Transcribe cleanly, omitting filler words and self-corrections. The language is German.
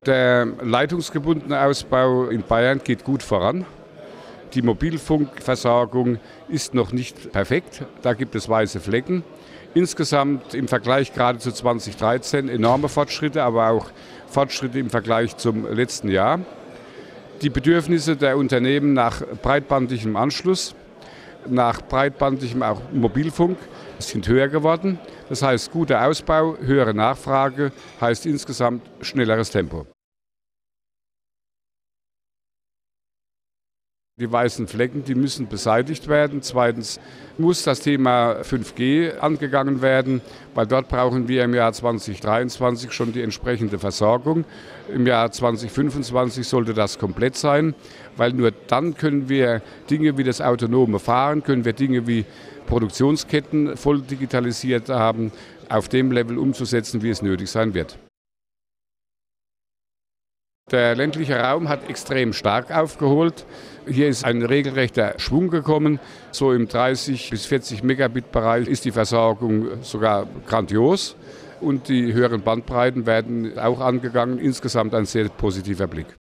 Der leitungsgebundene Ausbau in Bayern geht gut voran. Die Mobilfunkversorgung ist noch nicht perfekt. Da gibt es weiße Flecken. Insgesamt im Vergleich gerade zu 2013 enorme Fortschritte, aber auch Fortschritte im Vergleich zum letzten Jahr. Die Bedürfnisse der Unternehmen nach breitbandigem Anschluss, nach breitbandigem auch Mobilfunk sind höher geworden. Das heißt, guter Ausbau, höhere Nachfrage heißt insgesamt schnelleres Tempo. Die weißen Flecken, die müssen beseitigt werden. Zweitens muss das Thema 5G angegangen werden, weil dort brauchen wir im Jahr 2023 schon die entsprechende Versorgung. Im Jahr 2025 sollte das komplett sein, weil nur dann können wir Dinge wie das autonome Fahren, können wir Dinge wie Produktionsketten voll digitalisiert haben, auf dem Level umzusetzen, wie es nötig sein wird. Der ländliche Raum hat extrem stark aufgeholt. Hier ist ein regelrechter Schwung gekommen. So im 30 bis 40 Megabit-Bereich ist die Versorgung sogar grandios. Und die höheren Bandbreiten werden auch angegangen. Insgesamt ein sehr positiver Blick.